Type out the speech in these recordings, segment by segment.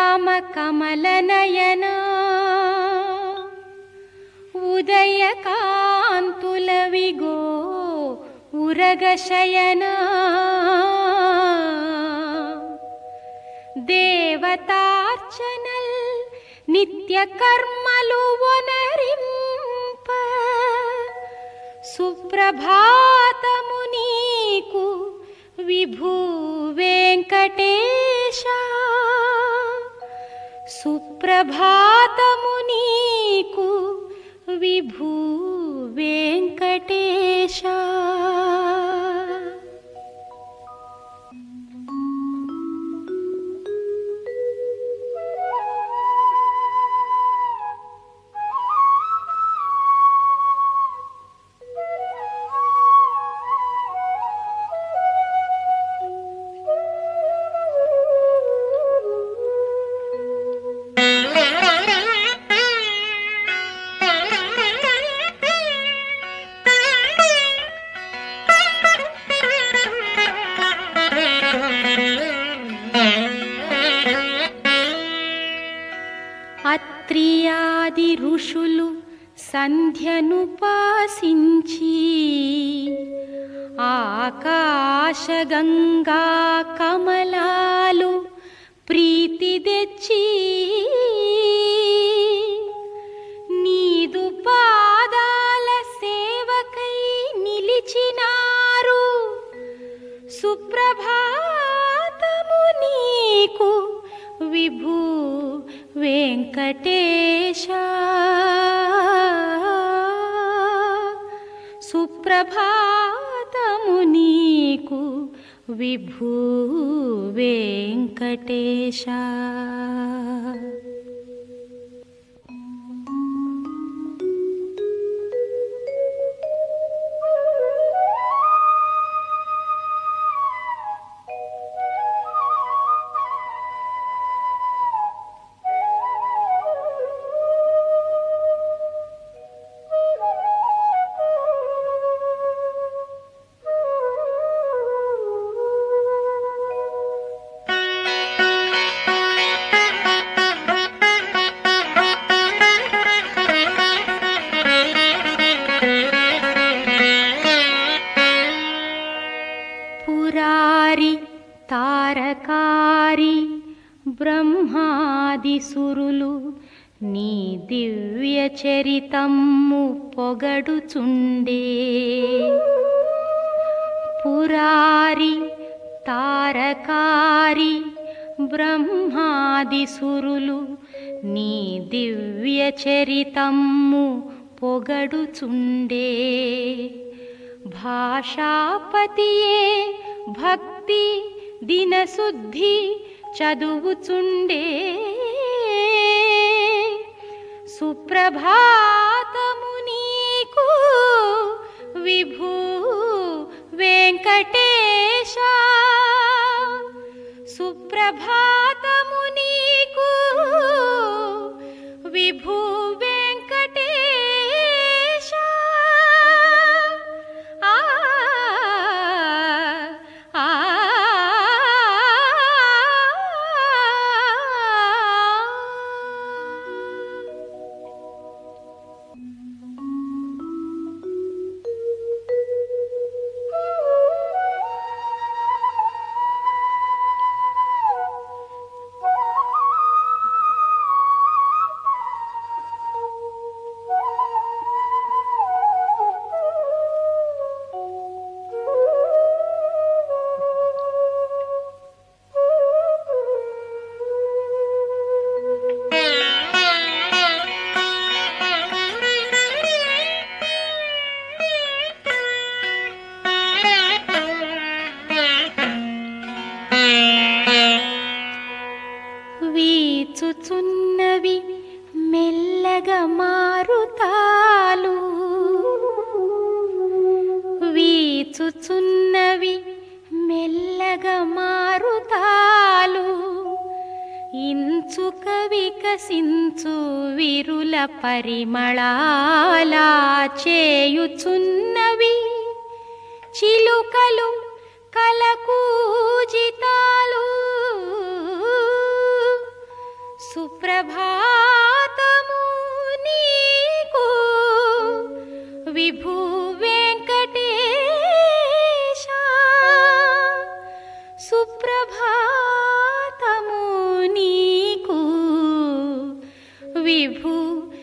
Shyama కమలనయనా ఉదయకాంతుల Vigo ఉరగశయనా దేవతార్చనల్ నిత్య కర్మలు వనరింప సుప్రభాతము నీకు విభూ వెంకటేశ సుప్రభాతము నీకు విభూ వెంకటేశ. అత్రియాది ఋషులు సంధ్యనుపాసించి ఆకాశగంగా కమలాలు ప్రీతి తెచ్చి నీదు పాదాల సేవకై నిలిచినారు. సుప్రభాతము నీకు విభూ వెంకటేశ సుప్రభాతము నీకు విభూ వెంకటేశ. తారకారి బ్రహ్మాదిసురులు నీ దివ్య చరితమ్ము పొగడుచుండే. పురారి తారకారి బ్రహ్మాదిసురులు నీ దివ్య చరితమ్ము పొగడుచుండే. భాషాపతియే భక్తి దినశుద్ధి చదువుచుండే. సుప్రభాతము నీకు విభూ వెంకటేశ సుప్రభాతము నీకు విభూ వెంకటేశ. వీచుచున్నవి మెల్లగా మారుతాలు వీచుచున్నవి మెల్లగా మారుతాలు ఇంచుక వికసించు విరుల పరిమళాలా చేయుచున్నవి చిలుకలు కలకూజితాలు సుప్రభాతము నీకు విభూ వెంకటేశ. సుప్రభాతము నీకు విభూ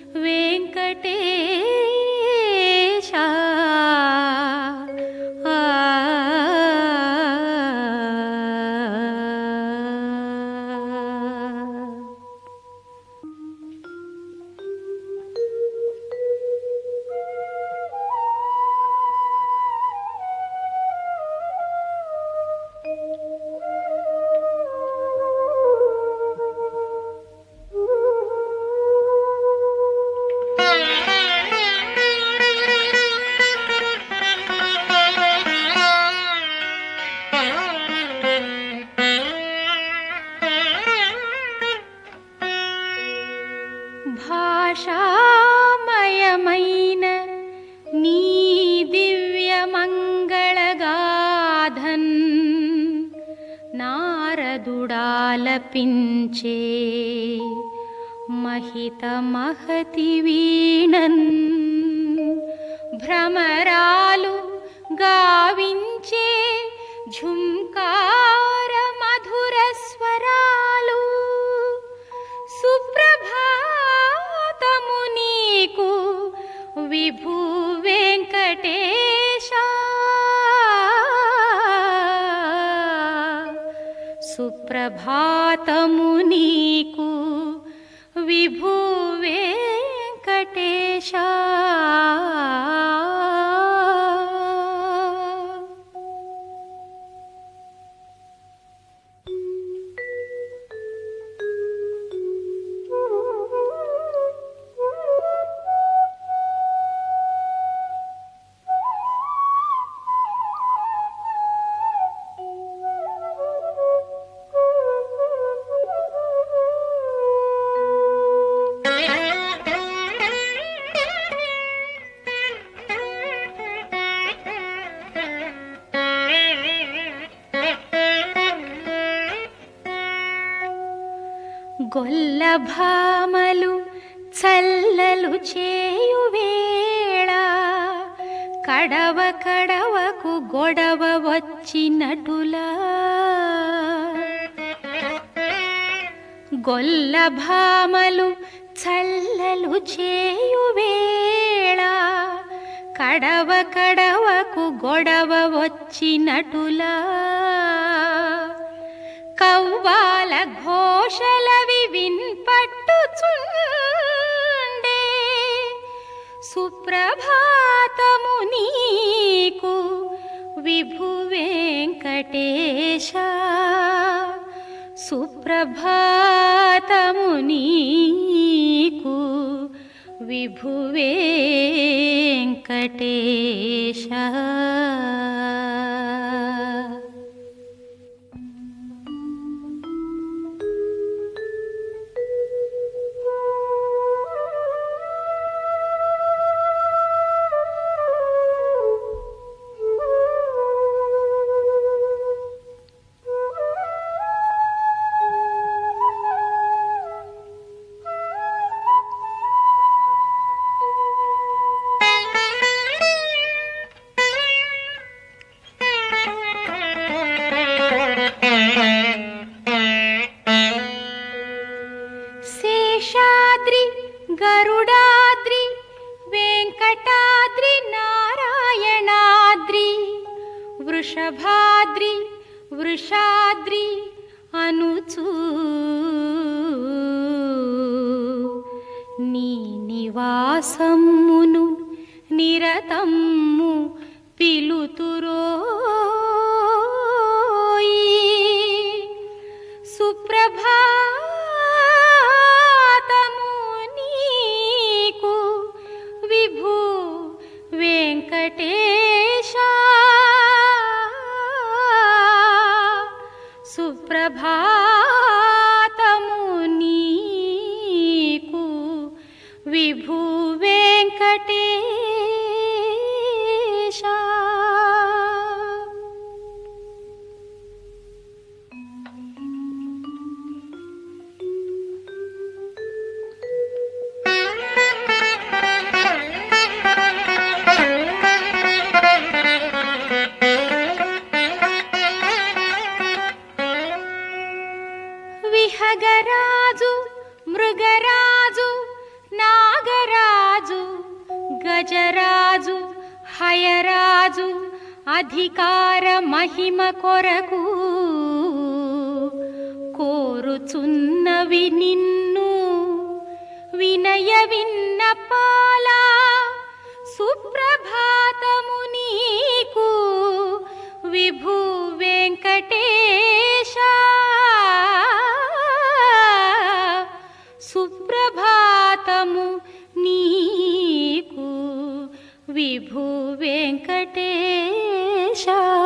వెంకటేశ. భాషామయమైన నీ దివ్య మంగళగాధన్ నారదుడాలపించే మహిత మహతి వీణన్ భ్రమరాలు గావించే ఝుంకార మధుర స్వరాలు. సుప్రభాతము నీకు విభూ వెంకటేశ. సుప్రభాతము నీకు విభూ వెంకటేశ. గొల్లభామలు చల్లలు చేయువేళ కడవ కడవకు గొడవ వచ్చినటులా. గొల్లభామలు చల్లలు చేయువేళ కడవ కడవకు గొడవ వచ్చినటులా. కవ్వాల ఘోషలవి విన్పట్టుచుండే సుప్రభాతము నీకు విభూ వెంకటేశ. సుప్రభాతము నీకు విభూ వెంకటేశ. శేషాద్రి గరుడాద్రి వెంకటాద్రి నారాయణాద్రి వృషభాద్రి వృషాద్రి అనుచూ నీ నివాసమును నిరతము పిలుతురోయి. సుప్రభాతము నీకు విభూ వెంకటేశ. సుప్రభాతము నీకు విభూ వెంకటేశ. మృగరాజు నాగరాజు గజరాజు హయరాజు అధికార మహిమ కొరకు కోరుచున్నవి నిన్ను వినయ విన్నపాల సుప్రభాతము నీకు విభు వెంకటేశ సుప్రభాతము నీకు విభు వెంకటేశ.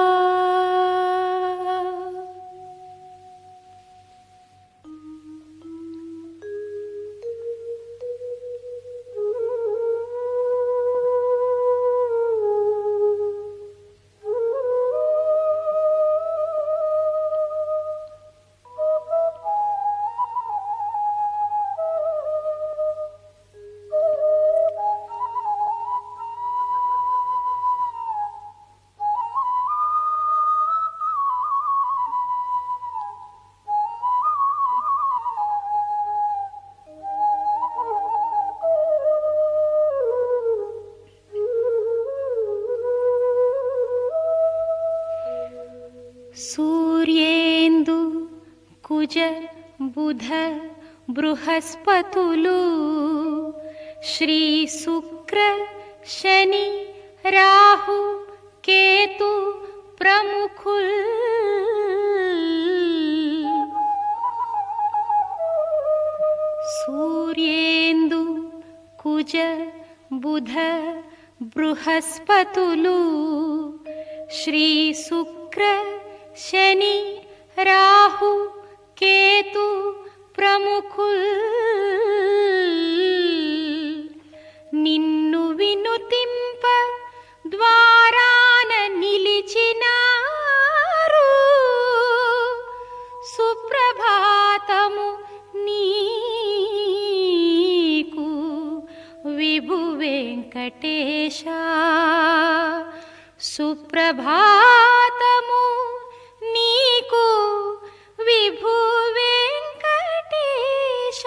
సూర్యేందు కుజ బుధ బృహస్పతులు శ్రీ శుక్ర శని రాహు కేతు ప్రముఖుల్ సూర్యేందు కుజ బుధ బృహస్పతులు శ్రీ శుక్ర శని రాహు కేతు ప్రముఖుల్ నిన్ను వినుతింప ద్వారాన నిలిచినారు సుప్రభాతము నీకు విభు వెంకటేశ సుప్రభాతము నీకు విభు వెంకటేశ.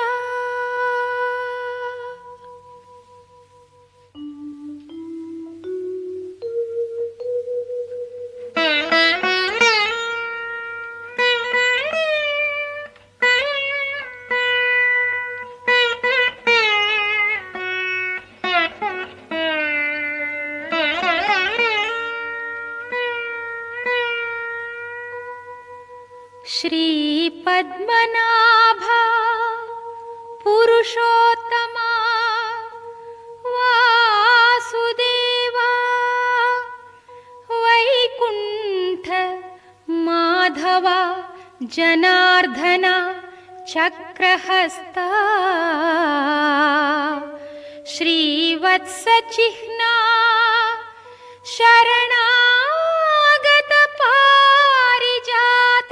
శ్రీ పద్మనాభ పురుషోత్తమ వాసుదేవ వైకుంఠ మాధవ జనార్దన చక్రహస్త శ్రీవత్స చిహ్న శరణాగత పారిజాత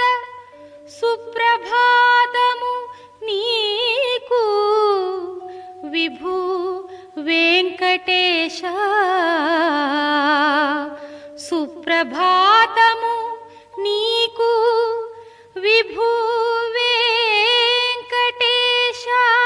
సుప్రభాతము నీకు విభు వెంకటేశ సుప్రభాతము నీకు విభు వెంకటేశ.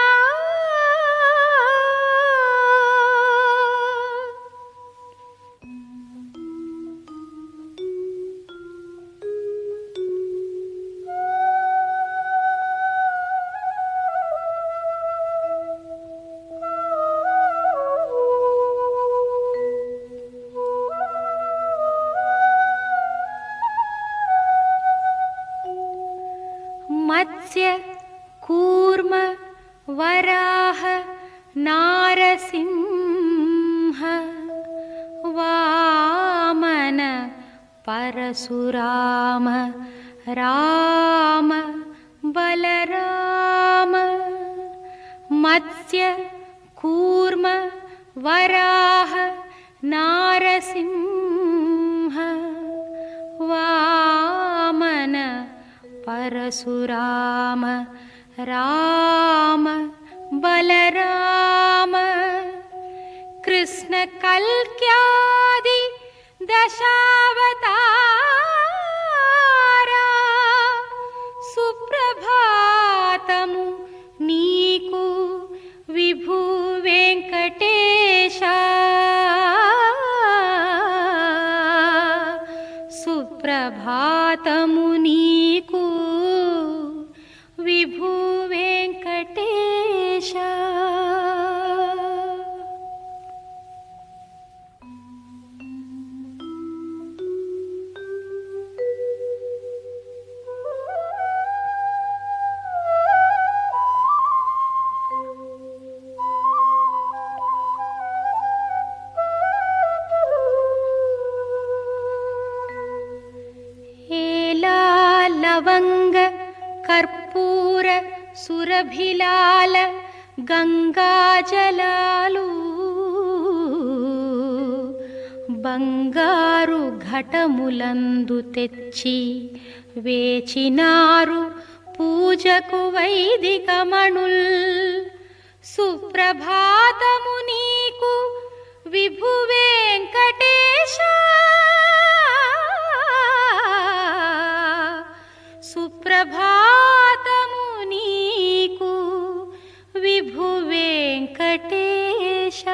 మత్స్య కూర్మ వరాహ నారసింహ వామన పరశురామ రామ బలరామ మత్స్య కూర్మ వరాహ నారసింహ వామన పరశురామ రామ బలరామ కృష్ణ కల్క్యాది దశావతారా సుప్రభాతము నీకు విశాల గంగాజలాలు బంగారు ఘటములందు తెచ్చి వేచినారు పూజకు వైదికమణుల్. సుప్రభాతము నీకు విభు వెంకటేశ, సుప్రభాతము నీకు విభు వెంకటేశ.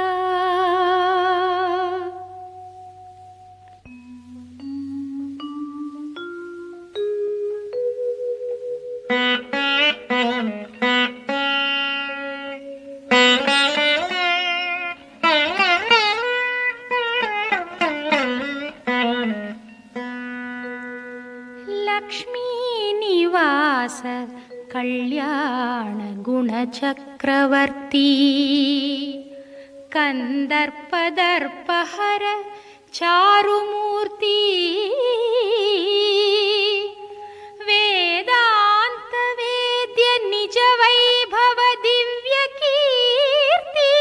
లక్ష్మీనివాస కళ్యాణ గుణచక్రవర్తి కందర్పదర్పహర చారుమూర్తి వేదాంత వేద్య నిజ వైభవ దివ్య కీర్తి.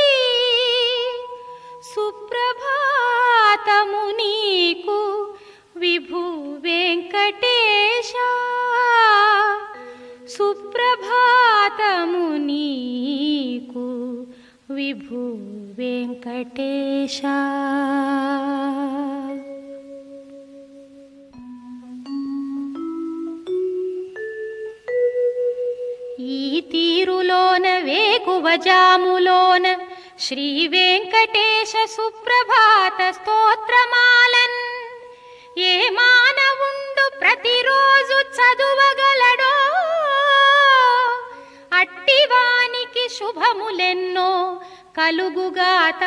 సుప్రభాతము నీకు విభు వెంకటేశ, సుప్రభాతము నీకు విభు వెంకటేశ. ఈ తీరులోన వేకువజాములోన శ్రీ వెంకటేశ సుప్రభాత స్తోత్రమాలన్ ఏ మానవుండు ప్రతిరోజు చదువగలడో అట్టివానికి శుభములెన్నో కలుగుగాత.